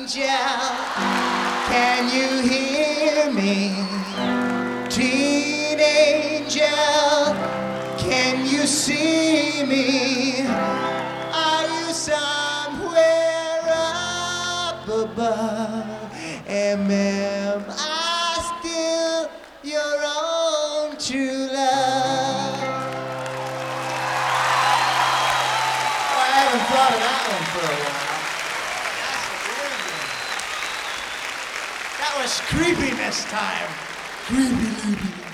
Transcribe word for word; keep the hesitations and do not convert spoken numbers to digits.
angel, can you hear me? Teen angel, can you see me? Are you somewhere up above? And am I still your own true love? Oh, I haven't thought of that one for a while. That's a good one. That was creepy this time. Creepy, creepy.